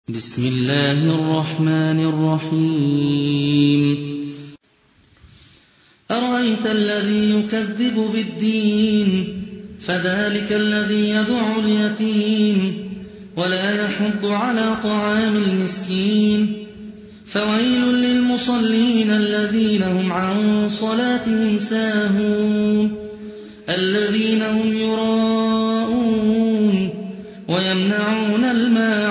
بسم الله الرحمن الرحيم أرأيت الذي يكذب بالدين فذلك الذي يدع اليتيم ولا يحض على طعام المسكين فويل للمصلين الذين هم عن صلاتهم ساهون الذين هم يراءون ويمنعون الماعون